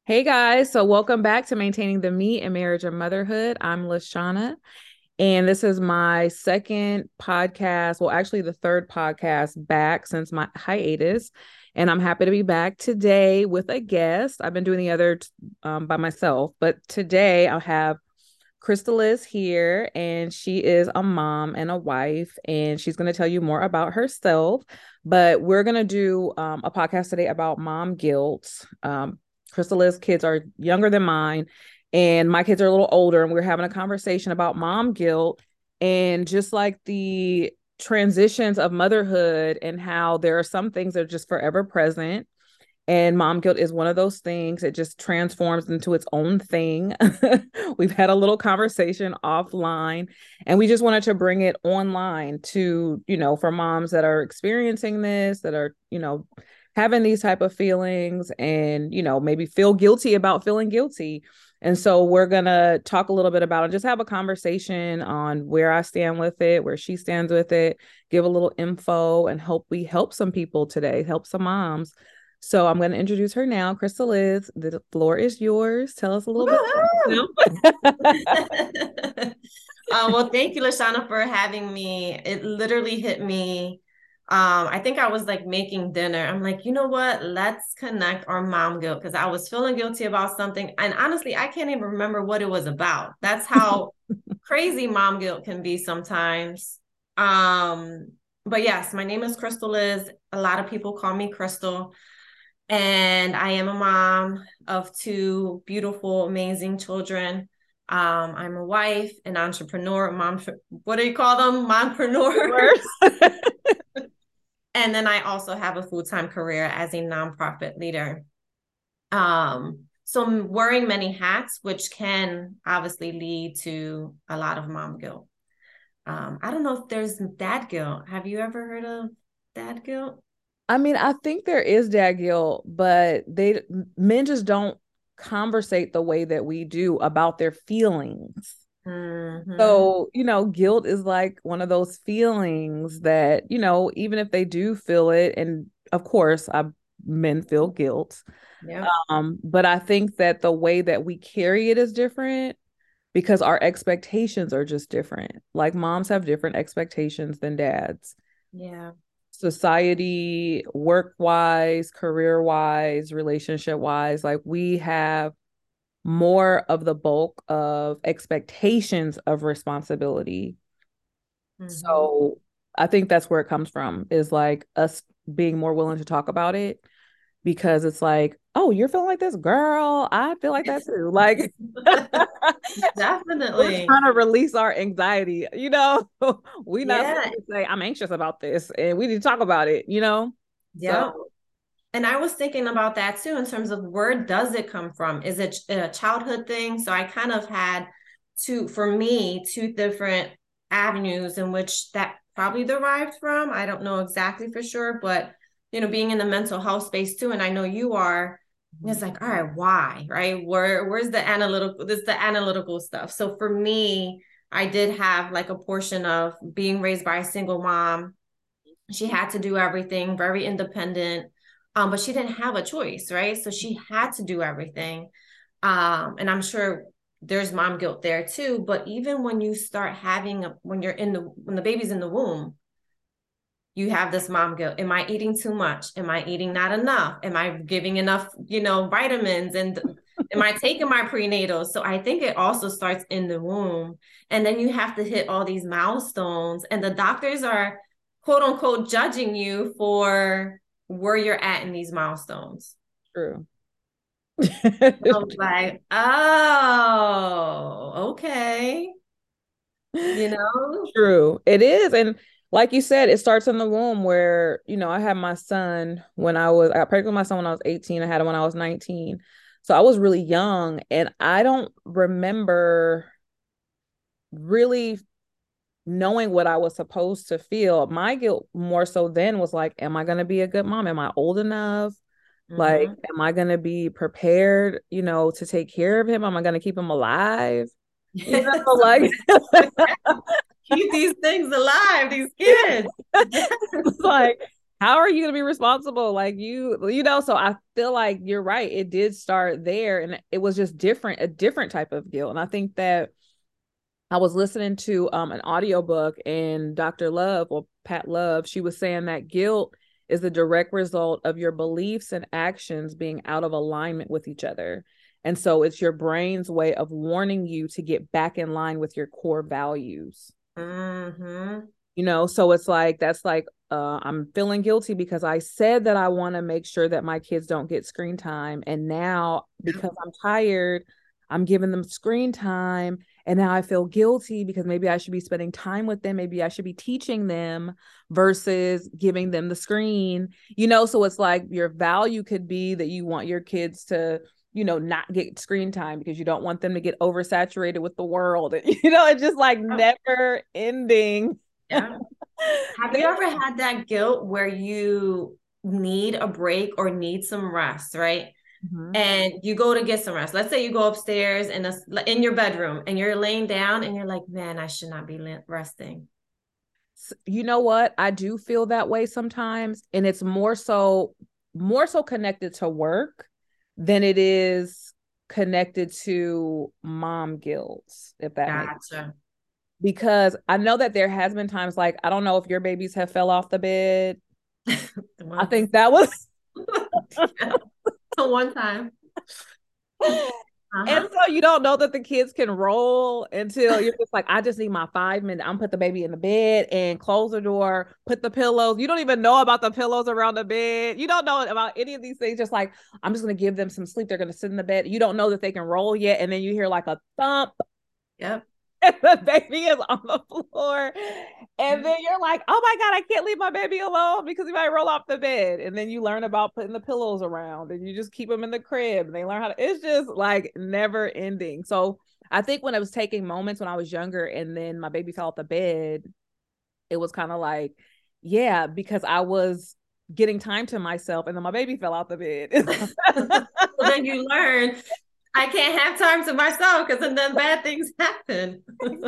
Hey guys, so welcome back to Maintaining the Me in Marriage and Motherhood. I'm Lashana, and this is my second podcast. Well, actually, the third podcast back since my hiatus. And I'm happy to be back today with a guest. I've been doing the other by myself, but today I'll have Crystal is here, and she is a mom and a wife, and she's going to tell you more about herself. But we're going to do a podcast today about mom guilt. Crystal's kids are younger than mine, and my kids are a little older, and we're having a conversation about mom guilt and just like the transitions of motherhood and how there are some things that are just forever present, and mom guilt is one of those things. It just transforms into its own thing. We've had a little conversation offline, and we just wanted to bring it online to, for moms that are experiencing this, that are, having these type of feelings and, maybe feel guilty about feeling guilty. And so we're going to talk a little bit about it, just have a conversation on where I stand with it, where she stands with it, give a little info, and hope we help some people today, help some moms. So I'm going to introduce her now. Crystal is, the floor is yours. Tell us a little bit about yourself. Well, thank you, Lashana, for having me. It literally hit me. I think I was like making dinner. I'm like, you know what? Let's connect our mom guilt because I was feeling guilty about something. And honestly, I can't even remember what it was about. That's how crazy mom guilt can be sometimes. Um, but yes, my name is Crystal Liz. A lot of people call me Crystal. And I am a mom of two beautiful, amazing children. I'm a wife, an entrepreneur, mom. What do you call them? Mompreneur. And then I also have a full-time career as a nonprofit leader. So I'm wearing many hats, which can obviously lead to a lot of mom guilt. I don't know if there's dad guilt. Have you ever heard of dad guilt? I mean, I think there is dad guilt, but men just don't conversate the way that we do about their feelings. Mm-hmm. So, guilt is like one of those feelings that, even if they do feel it, and of course, men feel guilt. Yeah. But I think that the way that we carry it is different because our expectations are just different. Like moms have different expectations than dads. Yeah. Society, work wise, career wise, relationship wise, like we have more of the bulk of expectations of responsibility. Mm-hmm. So I think that's where it comes from, is like us being more willing to talk about it because it's like, oh, you're feeling like this, girl. I feel like that too. Like we're Definitely. trying to release our anxiety, we not supposed Yeah. to say, I'm anxious about this and we need to talk about it. Yeah. So And I was thinking about that too in terms of where does it come from? Is it a childhood thing? So I kind of had for me, two different avenues in which that probably derived from. I don't know exactly for sure, but being in the mental health space too, and I know you are, it's like, all right, why? Right? Where's the analytical, this the analytical stuff. So for me, I did have like a portion of being raised by a single mom. She had to do everything, very independent, but she didn't have a choice, right? So she had to do everything. And I'm sure there's mom guilt there too. But even when you start having when you're when the baby's in the womb, you have this mom guilt. Am I eating too much? Am I eating not enough? Am I giving enough, vitamins? And am I taking my prenatal? So I think it also starts in the womb. And then you have to hit all these milestones. And the doctors are quote unquote judging you for where you're at in these milestones. true. I was like, oh, okay. You know? True. It is. And like you said, it starts in the womb where, I had my son I got pregnant with my son when I was 18. I had him when I was 19. So I was really young and I don't remember really knowing what I was supposed to feel. My guilt more so then was like, am I going to be a good mom? Am I old enough? Like, Mm-hmm. am I going to be prepared, to take care of him? Am I going to keep him alive? So Like keep these things alive, these kids. like, how are you going to be responsible? Like so I feel like you're right. It did start there and it was just a different type of guilt. And I think that I was listening to an audiobook and Dr. Love or Pat Love, she was saying that guilt is the direct result of your beliefs and actions being out of alignment with each other. And so it's your brain's way of warning you to get back in line with your core values. Mm-hmm. So it's like, that's like, I'm feeling guilty because I said that I want to make sure that my kids don't get screen time. And now because I'm tired, I'm giving them screen time. And now I feel guilty because maybe I should be spending time with them. Maybe I should be teaching them versus giving them the screen, so it's like your value could be that you want your kids to, not get screen time because you don't want them to get oversaturated with the world. It's just like never ending. Yeah. Have you ever had that guilt where you need a break or need some rest, right? Mm-hmm. And you go to get some rest. Let's say you go upstairs in your bedroom and you're laying down and you're like, man, I should not be resting. You know what? I do feel that way sometimes. And it's more so connected to work than it is connected to mom guilt, if that makes sense. Gotcha. Because I know that there has been times like, I don't know if your babies have fell off the bed. I think that was one time. And so you don't know that the kids can roll until you're just like, I just need my 5 minutes. I'm put the baby in the bed and close the door, put the pillows. You don't even know about the pillows around the bed. You don't know about any of these things. Just like, I'm just going to give them some sleep. They're going to sit in the bed. You don't know that they can roll yet. And then you hear like a thump. Yep. And the baby is on the floor. And then you're like, oh my God, I can't leave my baby alone because he might roll off the bed. And then you learn about putting the pillows around and you just keep them in the crib and they learn how to, it's just like never ending. So I think when I was taking moments when I was younger and then my baby fell off the bed, it was kind of like, yeah, because I was getting time to myself and then my baby fell out the bed. So then you learn I can't have time to myself because then bad things happen.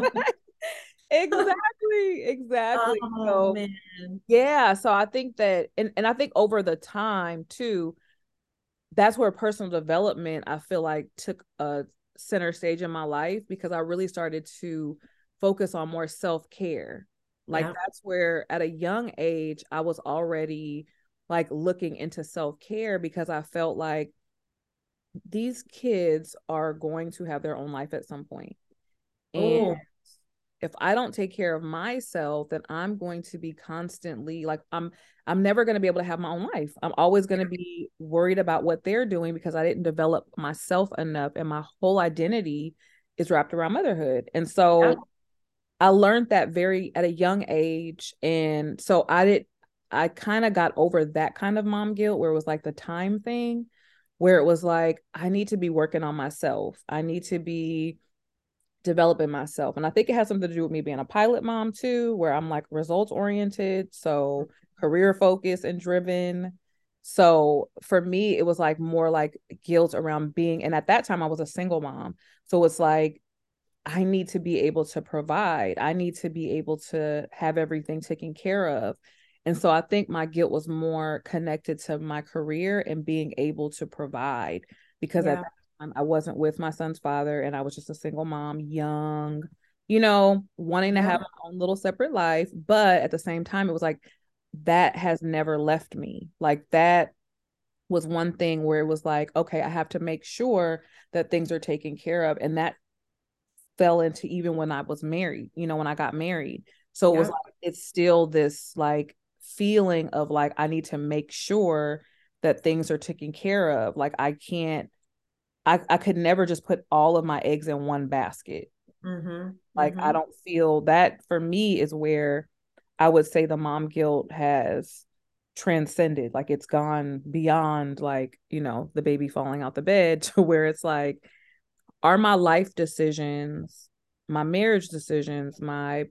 Exactly. Oh So man. yeah, so I think that and I think over the time too, that's where personal development I feel like took a center stage in my life because I really started to focus on more self-care. Like Yeah. that's where at a young age I was already like looking into self-care because I felt like these kids are going to have their own life at some point. And Oh, if I don't take care of myself, then I'm going to be constantly like I'm never going to be able to have my own life. I'm always going to be worried about what they're doing because I didn't develop myself enough and my whole identity is wrapped around motherhood. And so yeah. I learned that very at a young age and so I kind of got over that kind of mom guilt where it was like the time thing where it was like I need to be working on myself. I need to be developing myself. And I think it has something to do with me being a pilot mom too, where I'm like results oriented, so career focused and driven. So for me, it was like more like guilt around being, and at that time I was a single mom. So it's like, I need to be able to provide. I need to be able to have everything taken care of. And so I think my guilt was more connected to my career and being able to provide because at Yeah. that time I wasn't with my son's father and I was just a single mom, young, wanting to Yeah. have my own little separate life. But at the same time, it was like that has never left me. Like that was one thing where it was like, okay, I have to make sure that things are taken care of. And that fell into even when I was married, when I got married. So it was Yeah. like, it's still this like feeling of like, I need to make sure that things are taken care of. Like I could never just put all of my eggs in one basket. Mm-hmm. Like I Mm-hmm. don't feel that for me is where I would say the mom guilt has transcended. Like it's gone beyond like, the baby falling out the bed to where it's like, are my life decisions, my marriage decisions, my,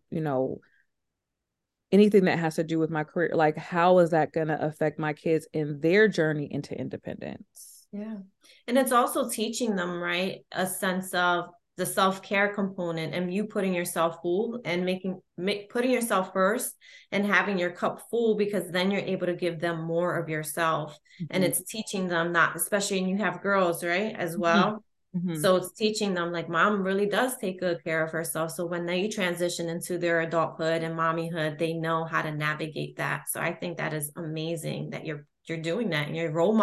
anything that has to do with my career, like how is that going to affect my kids in their journey into independence? Yeah. And it's also teaching them, right? A sense of the self-care component and you putting yourself full and putting yourself first and having your cup full, because then you're able to give them more of yourself. And it's teaching them, not especially, and you have girls, right, as well. So it's teaching them like mom really does take good care of herself. So when they transition into their adulthood and mommyhood, they know how to navigate that. So I think that is amazing that you're doing that and you're role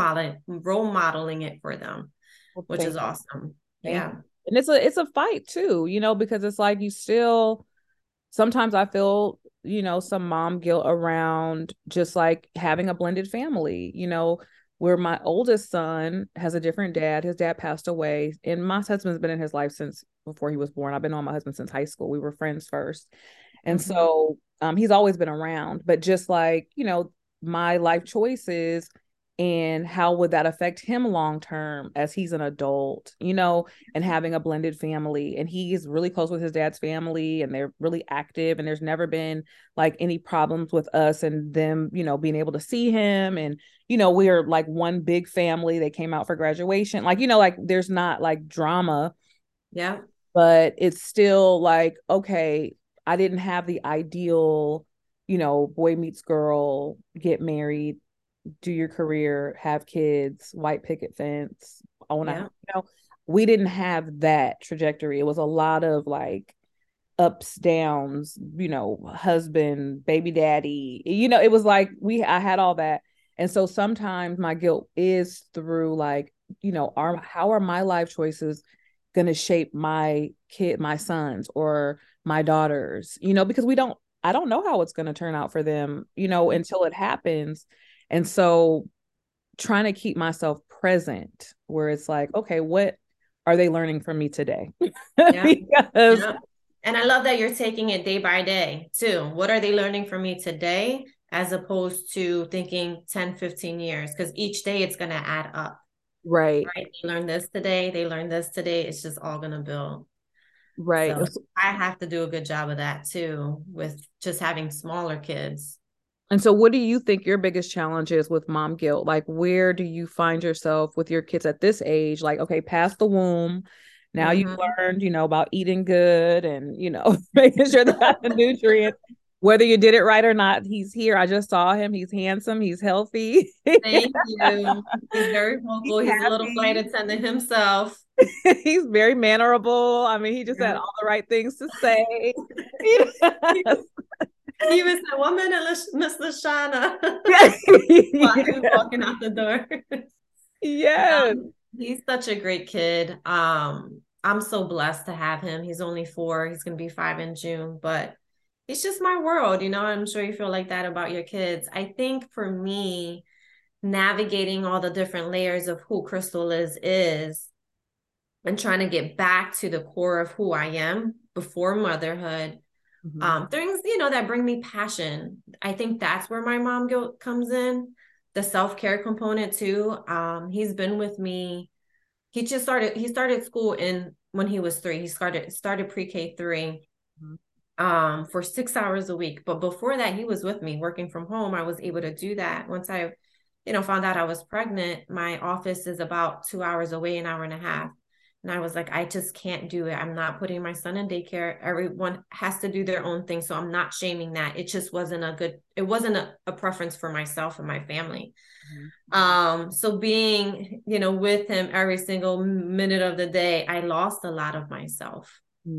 modeling it for them, which is awesome. Yeah. And it's a fight too, you know, because it's like you still sometimes I feel, you know, some mom guilt around just like having a blended family, you know, where my oldest son has a different dad. His dad passed away, and my husband's been in his life since before he was born. I've been on my husband since high school. We were friends first. And so he's always been around, but just like, you know, my life choices and how would that affect him long term as he's an adult, you know, and having a blended family. And he's really close with his dad's family and they're really active, and there's never been like any problems with us and them, you know, being able to see him. And you know, we're like one big family. They came out for graduation, like, you know, like there's not like drama. Yeah. But it's still like, okay, I didn't have the ideal, you know, boy meets girl, get married, do your career, have kids, white picket fence. I want to, you know, we didn't have that trajectory. It was a lot of like ups, downs, you know, husband, baby daddy, you know, it was like I had all that. And so sometimes my guilt is through like, you know, how are my life choices going to shape my sons or my daughters, you know, because I don't know how it's going to turn out for them, you know, until it happens. And so trying to keep myself present where it's like, okay, what are they learning from me today? Because and I love that you're taking it day by day too. What are they learning from me today, as opposed to thinking 10, 15 years? Because each day it's going to add up. Right. They learn this today. They learn this today. It's just all going to build. Right. So I have to do a good job of that too, with just having smaller kids. And so what do you think your biggest challenge is with mom guilt? Like, where do you find yourself with your kids at this age? Like, okay, past the womb, now you've learned, you know, about eating good and, you know, making sure they got the nutrients. Whether you did it right or not, he's here. I just saw him. He's handsome. He's healthy. Thank you. He's very vocal. He's a little flight attendant himself. He's very mannerable. I mean, he just had all the right things to say. He even said, 1 minute, Miss Lashana. While he was walking out the door. Yes. He's such a great kid. I'm so blessed to have him. He's only 4. He's going to be 5 in June, but it's just my world. You know, I'm sure you feel like that about your kids. I think for me, navigating all the different layers of who Crystal is and trying to get back to the core of who I am before motherhood. Things, you know, that bring me passion. I think that's where my mom guilt comes in. The self-care component too. He's been with me. He started school when he was 3. He started pre-K 3 for 6 hours a week. But before that, he was with me working from home. I was able to do that. Once I, you know, found out I was pregnant, my office is about 2 hours away, an hour and a half. And I was like, I just can't do it. I'm not putting my son in daycare. Everyone has to do their own thing. So I'm not shaming that. It just wasn't a preference for myself and my family. So being, you know, with him every single minute of the day, I lost a lot of myself.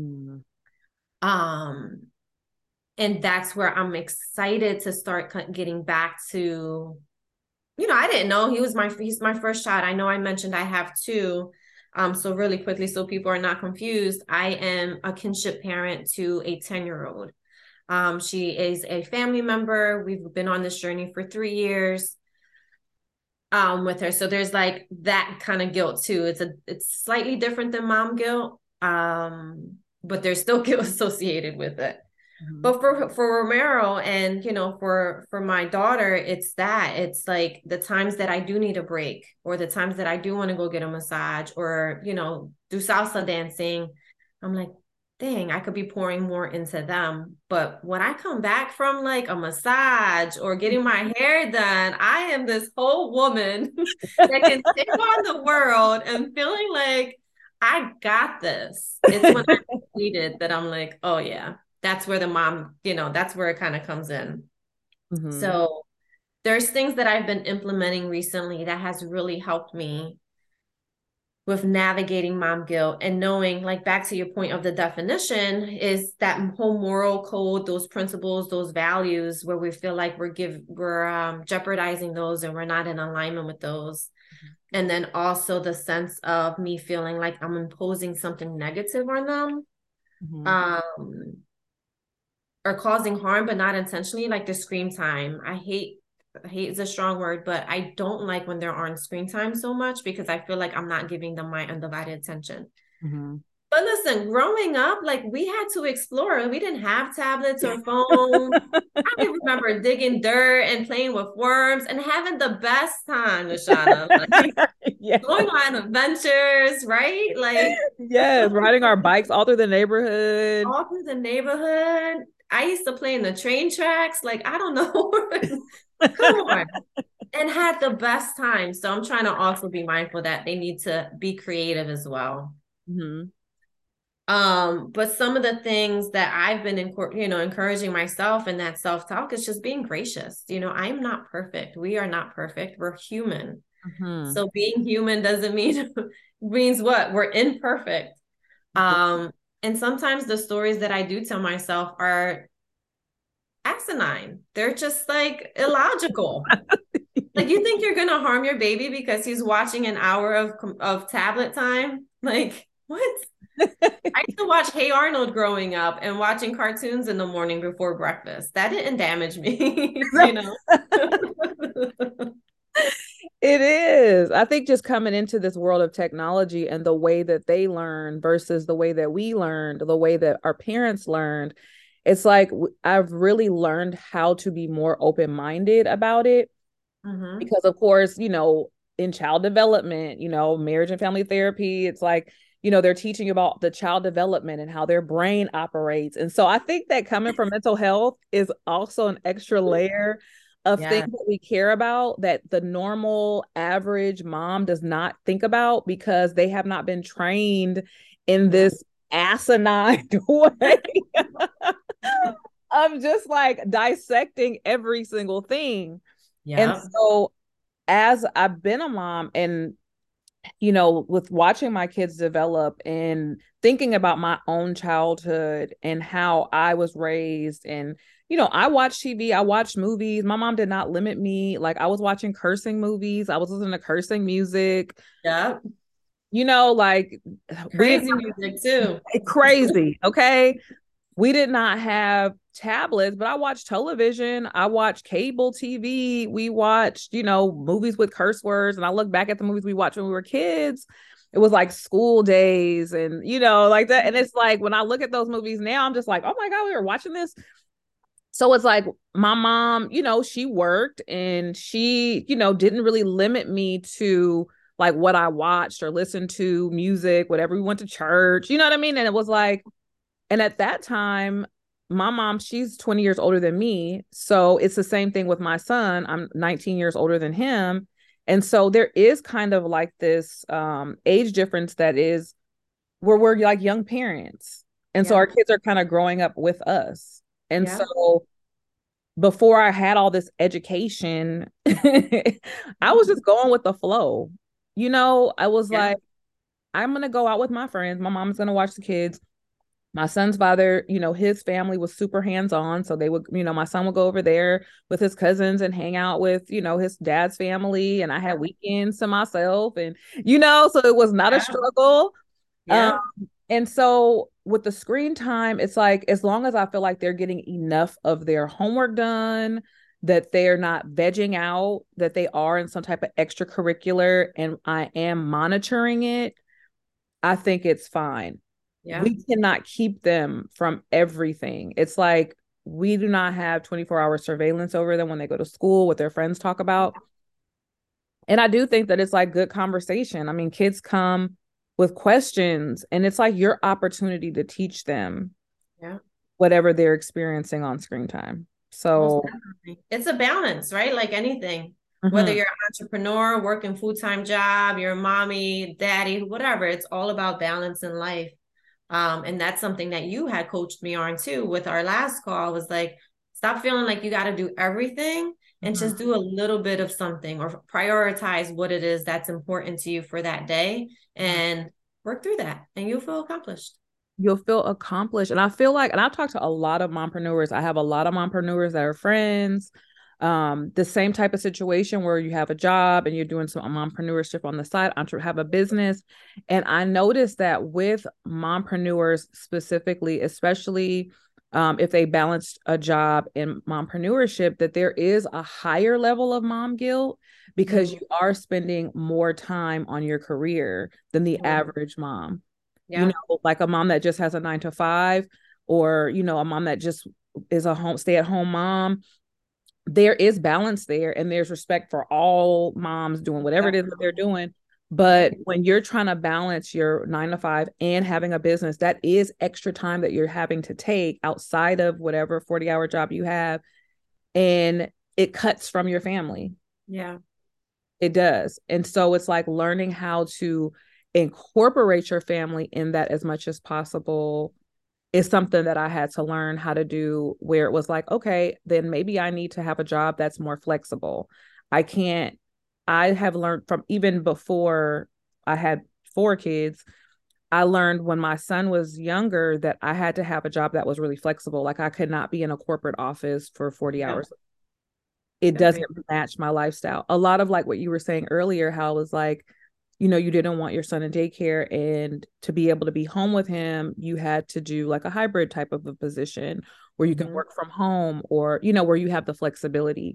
And that's where I'm excited to start getting back to, you know, I didn't know he's my first child. I know I mentioned I have 2. So really quickly, so people are not confused, I am a kinship parent to a 10-year-old. She is a family member. We've been on this journey for 3 years with her. So there's like that kind of guilt too. It's slightly different than mom guilt, but there's still guilt associated with it. But for Romero and, you know, for my daughter, it's like the times that I do need a break, or the times that I do want to go get a massage or, you know, do salsa dancing. I'm like, dang, I could be pouring more into them. But when I come back from like a massage or getting my hair done, I am this whole woman that can take on the world and feeling like I got this. It's when I completed that I'm like, oh yeah, that's where the mom, that's where it kind of comes in. Mm-hmm. So there's things that I've been implementing recently that has really helped me with navigating mom guilt and knowing, like, back to your point of the definition, is that whole moral code, those principles, those values, where we feel like we're jeopardizing those and we're not in alignment with those. And then also the sense of me feeling like I'm imposing something negative on them, Mm-hmm. um, or causing harm, but not intentionally, like the screen time. I hate is a strong word, but I don't like when they're on screen time so much because I feel like I'm not giving them my undivided attention. Mm-hmm. But listen, growing up, like, we had to explore. We didn't have tablets or phones. I remember digging dirt and playing with worms and having the best time, Lashana. Like, Yeah. going on adventures, right? Like, Yes, riding our bikes all through the neighborhood. all through the neighborhood. I used to play in the train tracks. Like, I don't know. Come on. And had the best time. So I'm trying to also be mindful that they need to be creative as well. Mm-hmm. But some of the things that I've been encouraging myself in that self-talk is just being gracious. I'm not perfect. We are not perfect. We're human. Mm-hmm. So being human doesn't mean means what? We're imperfect. And sometimes the stories that I do tell myself are asinine. They're just like illogical. Like, you think you're gonna harm your baby because he's watching an hour of tablet time? Like, what? I used to watch Hey Arnold growing up and watching cartoons in the morning before breakfast. That didn't damage me, you know? It is. I think just coming into this world of technology and the way that they learn versus the way that we learned, the way that our parents learned, it's like I've really learned how to be more open-minded about it. Mm-hmm. Because, of course, in child development, marriage and family therapy, it's like, they're teaching about the child development and how their brain operates. And so I think that coming from mental health is also an extra layer of things Yeah. that we care about that the normal average mom does not think about because they have not been trained in Yeah. this asinine way of just like dissecting every single thing. And Yeah. so as I've been a mom and with watching my kids develop and thinking about my own childhood and how I was raised and I watched TV, I watched movies. My mom did not limit me. Like, I was watching cursing movies, I was listening to cursing music. Yeah. Like, we didn't Crazy music too. crazy, okay? We did not have tablets, but I watched television. I watched cable TV. We watched, movies with curse words. And I look back at the movies we watched when we were kids. It was like School Days and, like that. And it's like when I look at those movies now, I'm just like, oh my God, we were watching this. So it's like my mom, she worked and she, didn't really limit me to like what I watched or listened to music, whatever we went to church, you know what I mean? And it was like, and at that time, my mom, she's 20 years older than me. So it's the same thing with my son. I'm 19 years older than him. And so there is kind of like this age difference that is where we're like young parents. And so Yeah. our kids are kind of growing up with us. And Yeah. so before I had all this education, I was just going with the flow. I was Yeah. like, I'm going to go out with my friends. My mom's going to watch the kids. My son's father, his family was super hands-on. So they would, my son would go over there with his cousins and hang out with, his dad's family. And I had weekends to myself and, so it was not a Yeah. struggle. Um, Yeah. and so with the screen time, it's like, as long as I feel like they're getting enough of their homework done, that they're not vegging out, that they are in some type of extracurricular and I am monitoring it, I think it's fine. Yeah. We cannot keep them from everything. It's like we do not have 24-hour surveillance over them when they go to school, what their friends talk about. And I do think that it's like good conversation. I mean, kids come with questions, and it's like your opportunity to teach them Yeah. whatever they're experiencing on screen time. Most So, definitely. It's a balance, right? Like anything. Whether Mm-hmm. you're an entrepreneur, working full-time job, you're a mommy, daddy, whatever, it's all about balance in life. And that's something that you had coached me on too with our last call was like, stop feeling like you got to do everything and Mm-hmm. just do a little bit of something or prioritize what it is that's important to you for that day and work through that and you'll feel accomplished. You'll feel accomplished. And I feel like, and I've talked to a lot of mompreneurs. I have a lot of mompreneurs that are friends. The same type of situation where you have a job and you're doing some mompreneurship on the side, have a business. And I noticed that with mompreneurs specifically, especially if they balanced a job in mompreneurship, that there is a higher level of mom guilt because Mm-hmm. you are spending more time on your career than the Yeah. average mom. You Yeah. know, like a mom that just has a 9 to 5, or, you know, a mom that just is a stay at home mom. There is balance there and there's respect for all moms doing whatever it is that they're Definitely. doing. Yeah. But when you're trying to balance your 9 to 5 and having a business, that is extra time that you're having to take outside of whatever 40-hour job you have. And it cuts from your family. Yeah. It does. And so it's like learning how to incorporate your family in that as much as possible is something that I had to learn how to do, where it was like, okay, then maybe I need to have a job that's more flexible. I can't, I have learned from even before I had 4 kids, I learned when my son was younger that I had to have a job that was really flexible. Like I could not be in a corporate office for 40 Yeah. hours. It doesn't Agree. match my lifestyle. A lot of like what you were saying earlier, how it was like, you know, you didn't want your son in daycare, and to be able to be home with him, you had to do like a hybrid type of a position where you can Mm-hmm. work from home, or, you know, where you have the flexibility.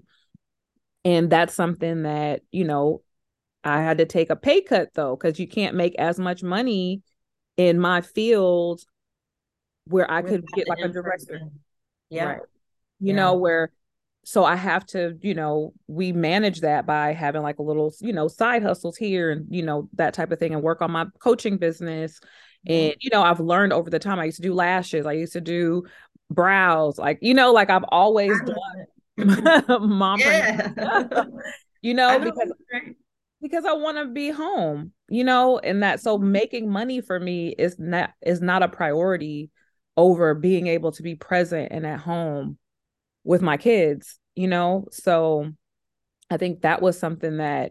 And that's something that, you know, I had to take a pay cut though, because you can't make as much money in my field where I could Without get the like a director. in-person. Right. Yep. You Yeah. know, where so I have to, you know, we manage that by having like a little, you know, side hustles here and, you know, that type of thing, and work on my coaching business. Yeah. And, you know, I've learned over the time. I used to do lashes, I used to do brows, like, you know, like I've always I done love it. mompreneur Yeah. stuff, you I know, know that's great. because I want to be home, you know, and that so making money for me is not a priority over being able to be present and at home with my kids, you know? So I think that was something that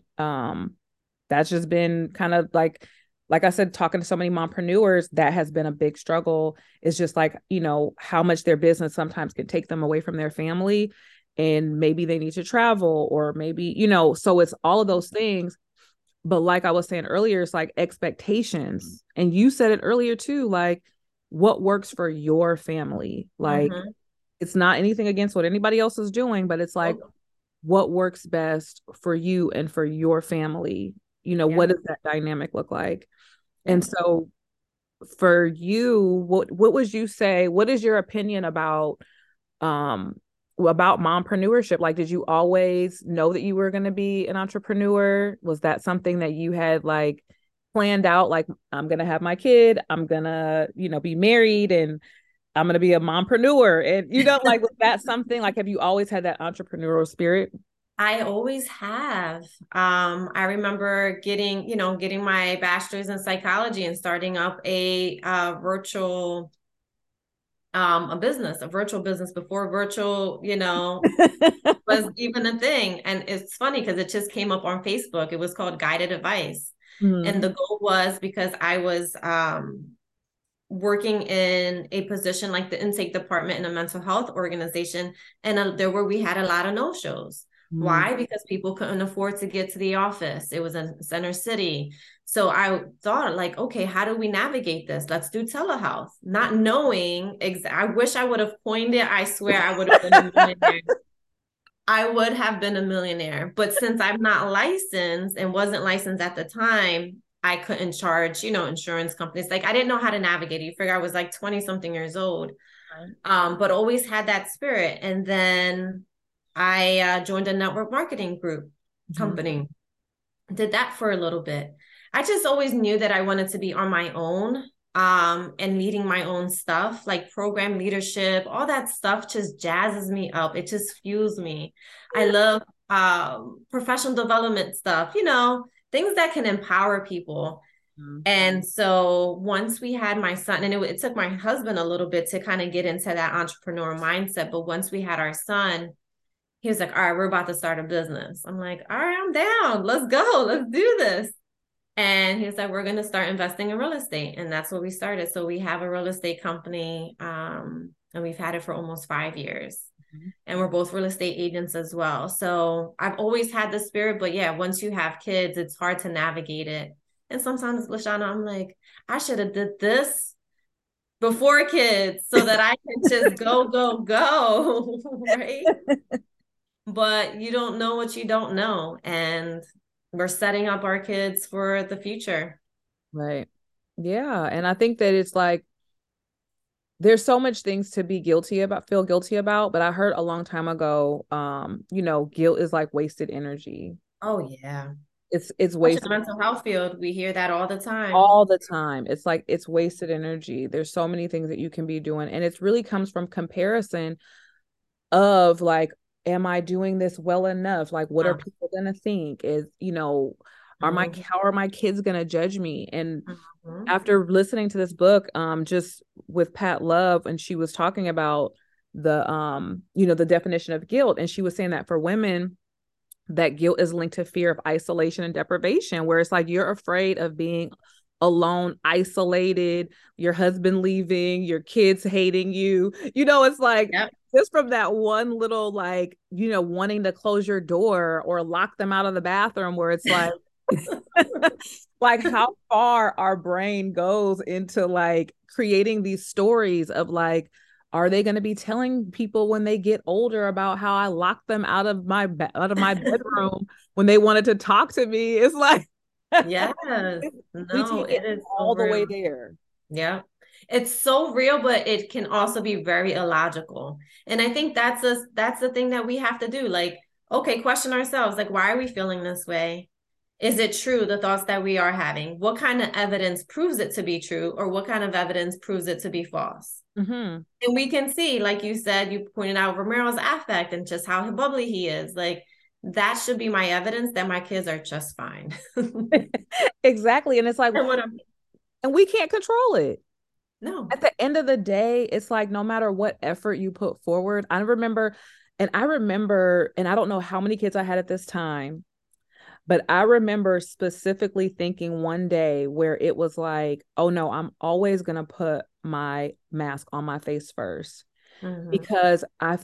that's just been kind of like I said, talking to so many mompreneurs, that has been a big struggle. Is just like, you know, how much their business sometimes can take them away from their family, and maybe they need to travel, or maybe, you know, so it's all of those things. But like I was saying earlier, it's like expectations. And you said it earlier too, like what works for your family. Like Mm-hmm. it's not anything against what anybody else is doing, but it's like Oh, what works best for you and for your family. You know, yeah. what does that dynamic look like? Yeah. And so for you, what would you say, what is your opinion um about mompreneurship? Like, did you always know that you were going to be an entrepreneur? Was that something that you had like planned out, like I'm going to have my kid, I'm going to, you know, be married, and I'm going to be a mompreneur? And, you know, like, was that something like, have you always had that entrepreneurial spirit? I always have. I remember getting my bachelor's in psychology and starting up a virtual business before virtual, was even a thing. And it's funny because it just came up on Facebook. It was called Guided Advice. And Mm-hmm. the goal was because I was working in a position like the intake department in a mental health organization, and we had a lot of no-shows. Why? Because people couldn't afford to get to the office. It was in center city. So I thought, like, okay, how do we navigate this? Let's do telehealth. Not knowing I wish I would have coined it. I swear I would have been a millionaire. I would have been a millionaire. But since I'm not licensed and wasn't licensed at the time, I couldn't charge, insurance companies. Like I didn't know how to navigate it. You figure I was like 20 something years old, Right. but always had that spirit. And then I joined a network marketing group Mhm. company, did that for a little bit. I just always knew that I wanted to be on my own. and leading my own stuff, like program leadership, all that stuff just jazzes me up. It just fuels me. I love professional development stuff, things that can empower people. Mhm. And so once we had my son, and it took my husband a little bit to kind of get into that entrepreneur mindset, but once we had our son, he was like, all right, we're about to start a business. I'm like, all right, I'm down. Let's go. Let's do this. And he was like, we're going to start investing in real estate. And that's what we started. So we have a real estate company, and we've had it for almost 5 years. Mhm. And we're both real estate agents as well. So I've always had the spirit, but yeah, once you have kids, it's hard to navigate it. And sometimes, Lashana, I'm like, I should have did this before kids so that I can just go, go, go, right? But you don't know what you don't know. And we're setting up our kids for the future. Right. Yeah. And I think that it's like, there's so much things to be feel guilty about. But I heard a long time ago, guilt is like wasted energy. Oh, yeah. It's Especially in wasted the mental health field, we hear that all the time. all the time. It's like it's wasted energy. There's so many things that you can be doing. And it really comes from comparison of like, am I doing this well enough? Like, what are Uh, people gonna think? mhm, How are my kids gonna judge me? And mhm. after listening to this book, just with Pat Love, and she was talking about the definition of guilt, and she was saying that for women, that guilt is linked to fear of isolation and deprivation, where it's like you're afraid of being alone, isolated, your husband leaving, your kids hating you. It's like Yep. just from that one little, like, wanting to close your door or lock them out of the bathroom, where it's like, like how far our brain goes into like creating these stories of like, are they going to be telling people when they get older about how I locked them out of my bedroom when they wanted to talk to me? It's like Yes. we No, take it it is so all the way real. there. Yeah. It's so real, but it can also be very illogical. And I think that's the thing that we have to do. Like, okay, question ourselves, like, why are we feeling this way? Is it true, the thoughts that we are having? What kind of evidence proves it to be true, or what kind of evidence proves it to be false? Mm-hmm. And we can see, like you said, you pointed out Romero's affect and just how bubbly he is. Like, that should be my evidence that my kids are just fine. Exactly. And it's like, And what I'm and we can't control it. no. At the end of the day, it's like no matter what effort you put forward, and I don't know how many kids I had at this time, but I remember specifically thinking one day where it was like, oh no, I'm always going to put my mask on my face first, Mhm. because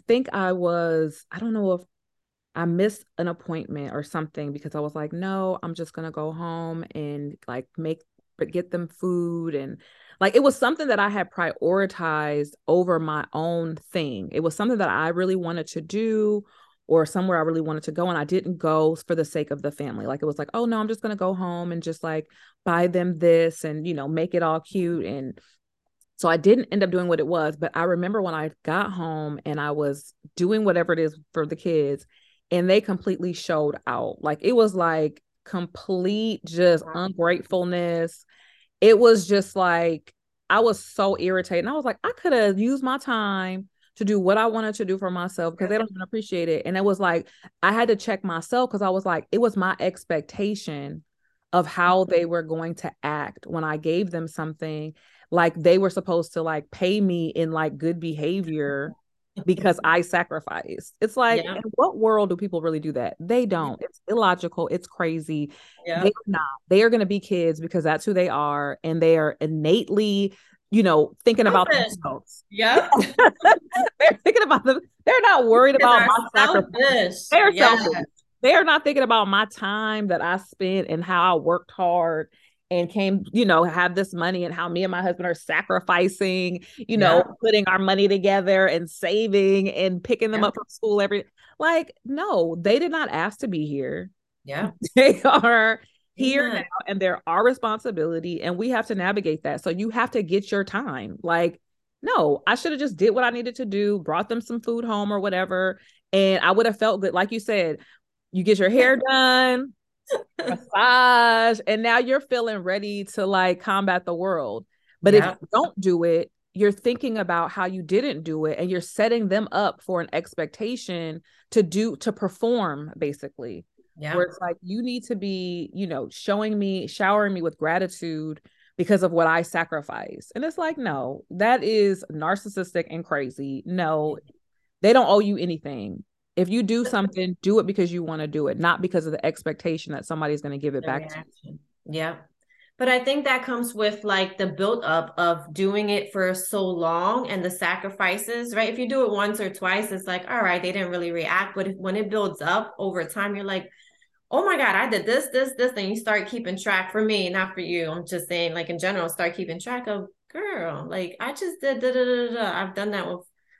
I don't know if I missed an appointment or something, because I was like, no, I'm just going to go home and like get them food. And like, it was something that I had prioritized over my own thing. It was something that I really wanted to do, or somewhere I really wanted to go. And I didn't go for the sake of the family. Like, it was like, oh no, I'm just going to go home and just like buy them this and, make it all cute. And so I didn't end up doing what it was, but I remember when I got home and I was doing whatever it is for the kids, and they completely showed out. Like, it was like complete just ungratefulness. It was just like I was so irritated. And I was like, I could have used my time to do what I wanted to do for myself, because they don't even appreciate it. And it was like I had to check myself, because I was like, it was my expectation of how they were going to act when I gave them something. Like, they were supposed to like pay me in like good behavior because I sacrificed. It's like, Yeah. in what world do people really do that? They don't. It's illogical. It's crazy. They're Yep. not. They are going to be kids because that's who they are. And they are innately, thinking about Selfish. themselves. Yep. They're thinking about them. They're not worried Kids about are my sacrifice. selfish. They're Yeah. selfish. They are not thinking about my time that I spent and how I worked hard and came, have this money, and how me and my husband are sacrificing, Yeah. putting our money together and saving and picking them Yeah. up from school like, no, they did not ask to be here. Yeah. They are here now, Amen. and they're our responsibility, and we have to navigate that. So you have to get your time. Like, no, I should have just did what I needed to do, brought them some food home or whatever, and I would have felt good. Like you said, you get your hair done, massage, and now you're feeling ready to like combat the world. But if you Yep. don't do it, you're thinking about how you didn't do it and you're setting them up for an expectation to perform basically. Where Yep. it's like you need to be, showering me with gratitude because of what I sacrifice. And it's like, no, that is narcissistic and crazy. No, they don't owe you anything. If you do something, do it because you want to do it, not because of the expectation that somebody's going to give it The back to you. reaction. Yep. But I think that comes with like the build up of doing it for so long and the sacrifices, right? If you do it once or twice, it's like, all right, they didn't really react. But when it builds up over time, you're like, oh my God, I did this, then you start keeping track for me, not for you. I'm just saying, like in general, start keeping track of girl, like I just did da, da, da, da. I've done that with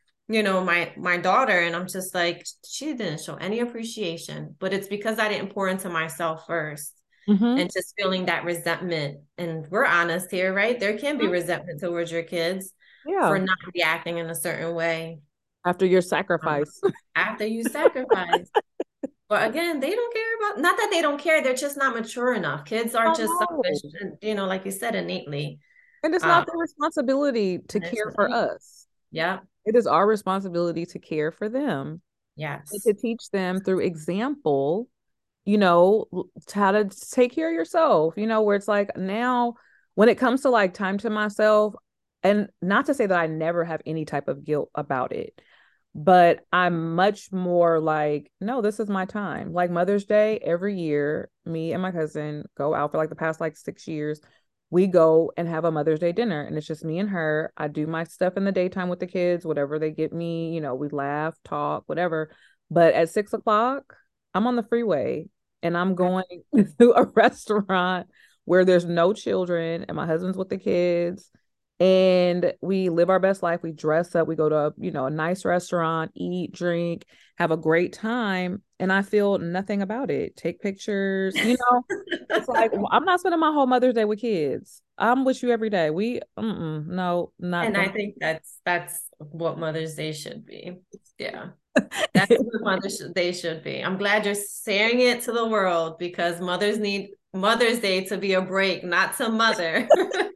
my daughter, and I'm just like, she didn't show any appreciation, but it's because I didn't pour into myself first Mm-hmm. and just feeling that resentment. And we're honest here, right? There can be Mm-hmm. resentment towards your kids for Yeah. not reacting in a certain way After your um, sacrifice. after you sacrifice. But again, they don't care about, not that they don't care, they're just not mature enough. Kids are Oh just selfish, no. and, like you said, innately. And it's Um, not their responsibility to care for Innocently. us. Yeah. It is our responsibility to care for them and Yes. to teach them through example, you know, how to take care of yourself, where it's like now when it comes to like time to myself, and not to say that I never have any type of guilt about it, but I'm much more like, no, this is my time. Like Mother's Day, every year, me and my cousin go out for like the past like 6 years. We go and have a Mother's Day dinner, and it's just me and her. I do my stuff in the daytime with the kids, whatever they get me, we laugh, talk, whatever. But at 6 o'clock, I'm on the freeway and I'm going to a restaurant where there's no children and my husband's with the kids, and we live our best life. We dress up, we go to, a nice restaurant, eat, drink, have a great time. And I feel nothing about it. Take pictures, it's like, well, I'm not spending my whole Mother's Day with kids. I'm with you every day. No, not And I gonna. think that's what Mother's Day should be. Yeah. That's what Mother's Day should be. I'm glad you're saying it to the world, because mothers need Mother's Day to be a break, not to mother.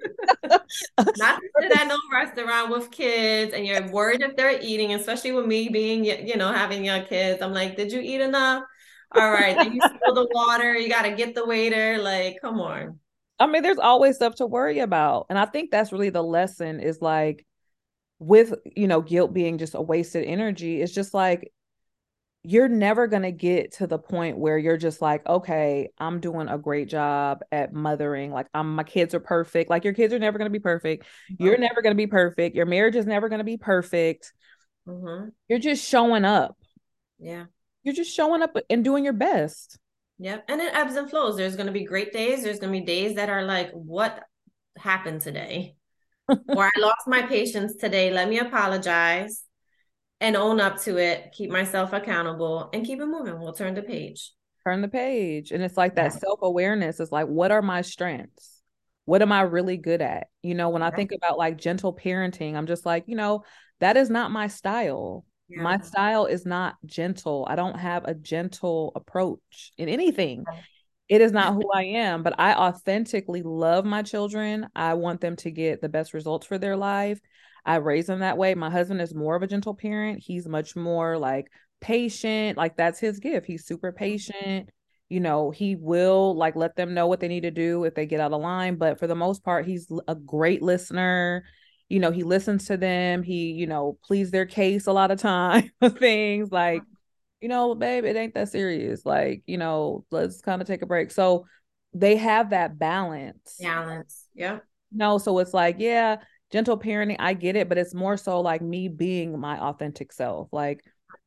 Not to sit at no restaurant with kids and you're worried if they're eating, especially with me being, having young kids. I'm like, did you eat enough? All right. Then you spill the water. You got to get the waiter. Like, come on. I mean, there's always stuff to worry about. And I think that's really the lesson is like with, guilt being just a wasted energy. It's just like you're never going to get to the point where you're just like, okay, I'm doing a great job at mothering. Like my kids are perfect. Like your kids are never going to be perfect. You're Mhm. never going to be perfect. Your marriage is never going to be perfect. Mhm. You're just showing up. Yeah. You're just showing up and doing your best. Yep. And it ebbs and flows. There's going to be great days. There's going to be days that are like, what happened today? Or I lost my patience today. Let me apologize and own up to it, keep myself accountable, and keep it moving. We'll turn the page. Turn the page. And it's like that Yeah. self-awareness is like, what are my strengths? What am I really good at? When I Yeah. think about like gentle parenting, I'm just like, that is not my style. Yeah. My style is not gentle. I don't have a gentle approach in anything. It is not who I am, but I authentically love my children. I want them to get the best results for their life. I raise them that way. My husband is more of a gentle parent. He's much more like patient. Like that's his gift. He's super patient. He will like let them know what they need to do if they get out of line. But for the most part, he's a great listener. He listens to them. He, pleads their case a lot of time. Things like, babe, it ain't that serious. Like, let's kind of take a break. So they have that balance. Balance. Yeah. No, so it's like, yeah, gentle parenting, I get it, but it's more so like me being my authentic self, like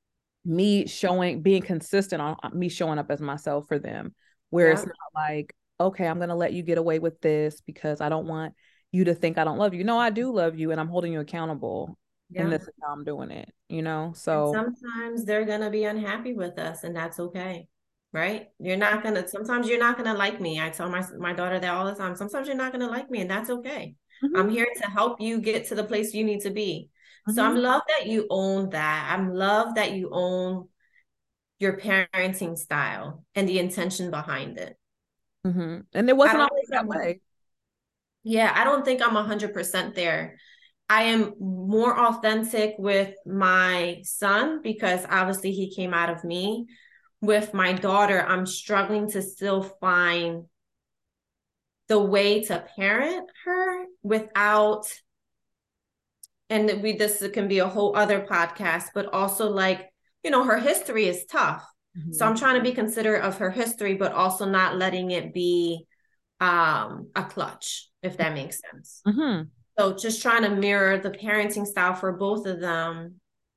me being consistent on me showing up as myself for them, where it's Yeah. not like, okay, I'm gonna let you get away with this because I don't want you to think I don't love you. No, I do love you, and I'm holding you accountable, and Yeah. this is how I'm doing it. And So. sometimes they're going to be unhappy with us, and that's okay. Right? Sometimes you're not going to like me. I tell my daughter that all the time. Sometimes you're not going to like me, and that's okay. I'm Mhm, here to help you get to the place you need to be. So I'm mhm, love that you own that. I'm love that you own your parenting style and the intention behind it. mhm. And it I wasn't don't always think that way. Yeah, I don't think I'm 100% there. I am more authentic with my son because obviously he came out of me. With my daughter, I'm struggling to still find the way to parent her without, and this can be a whole other podcast, but also like, her history is tough. So Mm-hmm. I'm trying to be considerate of her history, but also not letting it be a clutch, if that makes sense. Mm-hmm. So just trying to mirror the parenting style for both of them,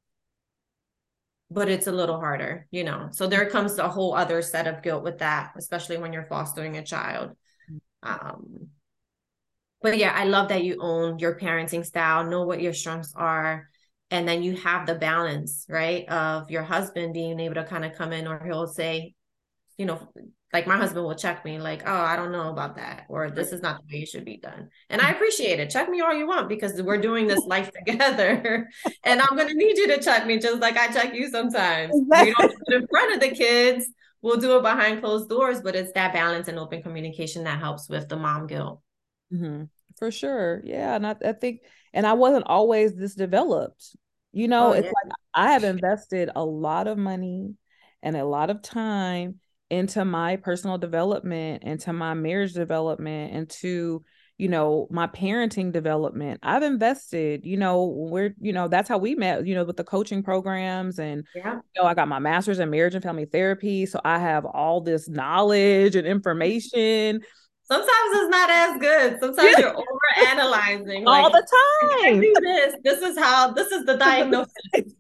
but it's a little harder. So there comes a whole other set of guilt with that, especially when you're fostering a child. Um, but yeah, I love that you own your parenting style, know what your strengths are, and then you have the balance, right? Of your husband being able to kind of come in, or he'll say, you know, like my husband will check me like, oh, I don't know about that, or this is not the way it should be done. And I appreciate it. Check me all you want because we're doing this life together. And I'm going to need you to check me just like I check you sometimes. We don't do it in front of the kids. We'll do it behind closed doors, but it's that balance and open communication that helps with the mom guilt. Mm-hmm. For sure. Yeah. And I think, and I wasn't always this developed. Oh, It's yeah. like I have invested a lot of money and a lot of time into my personal development, into my marriage development, into, my parenting development. I've invested, that's how we met, with the coaching programs. And, Yeah. I got my master's in marriage and family therapy. So I have all this knowledge and information. Sometimes it's not as good. Sometimes you're over analyzing. All Like, the I can't time. do this. This is the diagnosis.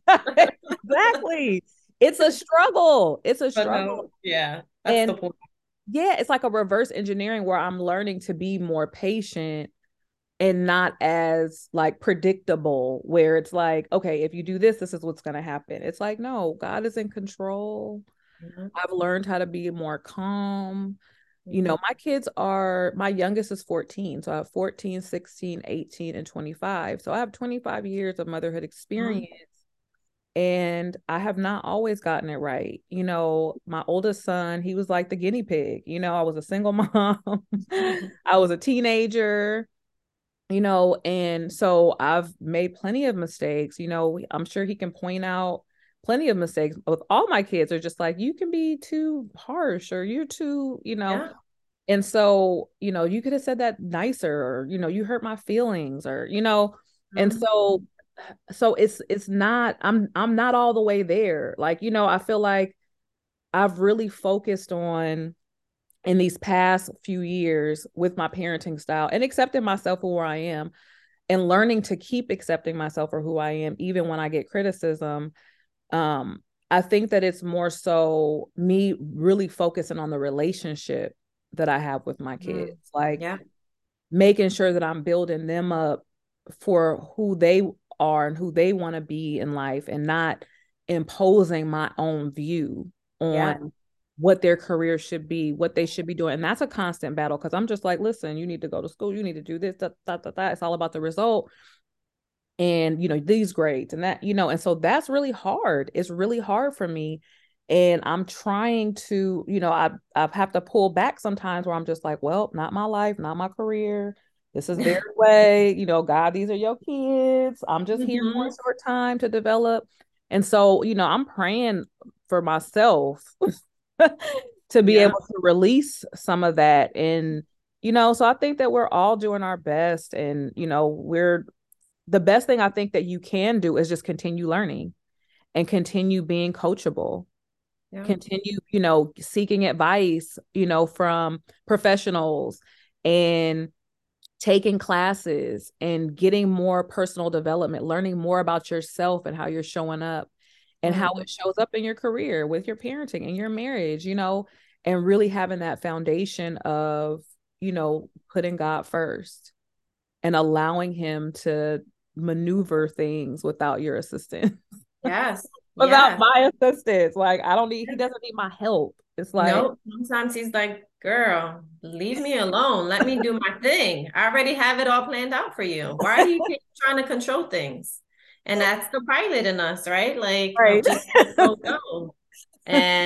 Exactly. It's a struggle. It's a But struggle. no, yeah, that's the And point. yeah, it's like a reverse engineering where I'm learning to be more patient and not as like predictable, where it's like, okay, if you do this, this is what's going to happen. It's like, no, God is in control. Mhm. I've learned how to be more calm. Mhm. My youngest is 14. So I have 14, 16, 18, and 25. So I have 25 years of motherhood Mhm. experience. And I have not always gotten it right. My oldest son, he was like the guinea pig. I was a single mom. I was a teenager, and so I've made plenty of mistakes. I'm sure he can point out plenty of mistakes with all my kids are just like, you can be too harsh or you're too. Yeah. And so, you could have said that nicer or, you hurt my feelings or. And Mhm. so it's not, I'm not all the way there. Like, I feel like I've really focused on in these past few years with my parenting style and accepting myself for where I am and learning to keep accepting myself for who I am, even when I get criticism. Um, I think that it's more so me really focusing on the relationship that I have with my kids, Mhm. like Yeah. making sure that I'm building them up for who they are and who they want to be in life and not imposing my own view Yeah. on what their career should be, what they should be doing. And that's a constant battle because I'm just like, listen, you need to go to school, you need to do this, that, that, that, that. It's all about the result and these grades and that and so that's really hard. It's really hard for me, and I'm trying to I have to pull back sometimes where I'm just like, well, not my life, not my career, this is their way. God, these are your kids, I'm just here for a Mhm. short time to develop. And so I'm praying for myself to be Yeah. able to release some of that. And so I think that we're all doing our best, and we're the best thing I think that you can do is just continue learning and continue being coachable, Yeah. continue, seeking advice, from professionals and taking classes and getting more personal development, learning more about yourself and how you're showing up and how Mhm. it shows up in your career with your parenting and your marriage, and really having that foundation of, putting God first and allowing him to maneuver things without your assistance, Yes. without Yeah. my assistance. Like, he doesn't need my help. It's like, Nope. Sometimes he's like, girl, leave me alone. Let me do my thing. I already have it all planned out for you. Why do you keep trying to control things? And that's the pilot in us, right? Like, of right. just go, go. And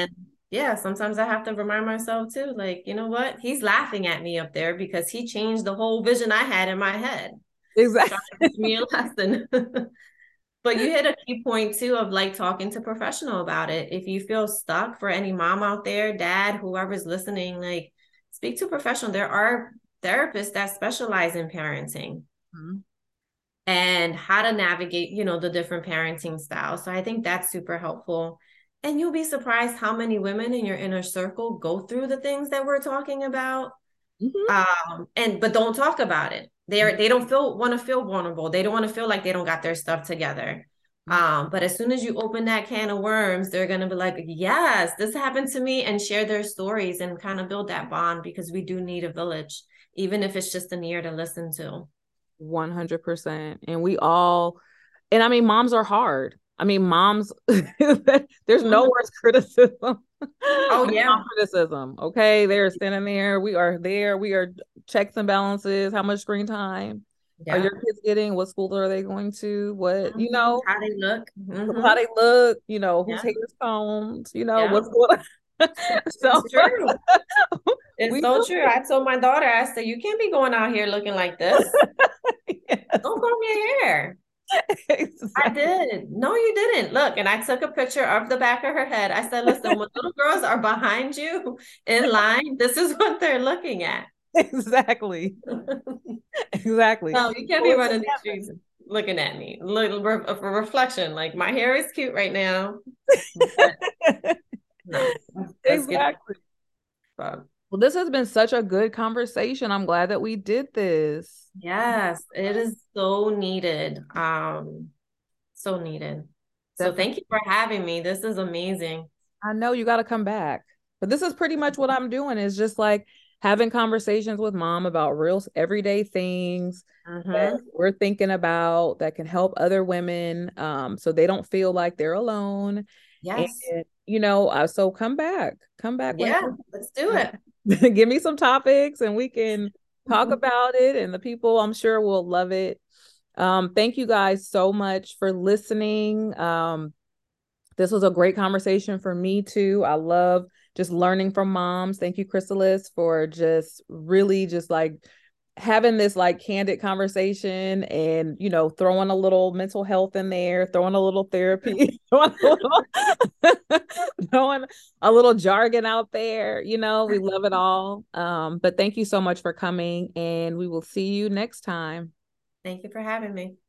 yeah, sometimes I have to remind myself too, like, you know what? He's laughing at me up there because he changed the whole vision I had in my head, trying to Exactly. teach me a lesson. But you hit a key point too of like talking to professional about it. If you feel stuck, for any mom out there, dad, whoever's listening, like speak to a professional. There are therapists that specialize in parenting Mhm. and how to navigate, the different parenting styles. So I think that's super helpful. And you'll be surprised how many women in your inner circle go through the things that we're talking about. Mhm. But don't talk about it. They don't want to feel vulnerable. They don't want to feel like they don't got their stuff together. But as soon as you open that can of worms, they're gonna be like, yes, this happened to me, and share their stories and kind of build that bond, because we do need a village, even if it's just an ear to listen to. 100%. And we all, and I mean, moms are hard. I mean, moms, there's no Mhm. worse criticism Oh than yeah. mom criticism. Okay. They're standing there. We are there. We are checks and balances. How much screen time are your Yeah. kids getting? What schools are they going to? What, How they look. how they look, whose Yeah. hair is combed, Yeah. what's going on. So It's true. It's we so do. true. I told my daughter, I said, you can't be going out here looking like this. Yes. Don't comb your hair. I Exactly. did. No, you didn't. Look, and I took a picture of the back of her head. I said, listen, when little girls are behind you in line, this is what they're looking at. Exactly. Exactly. No, you can't be Well, running the streets looking at me. Look for reflection. Like, my hair is cute right now, but no, let's get exactly. it. Well, this has been such a good conversation. I'm glad that we did this. Yes, it is so needed. So needed. So Definitely. thank you for having me. This is amazing. I know you got to come back. But this is pretty much what I'm doing is just like having conversations with mom about real everyday things that Mm-hmm. we're thinking about that can help other women so they don't feel like they're alone. And Yes. so come back Yeah, whenever. let's do it. Give me some topics and we can talk about it. And the people I'm sure will love it. Thank you guys so much for listening. This was a great conversation for me too. I love just learning from moms. Thank you, Chrysalis, for just really just like having this like candid conversation and throwing a little mental health in there, throwing a little therapy, throwing a little jargon out there. We love it all. But thank you so much for coming, and we will see you next time. Thank you for having me.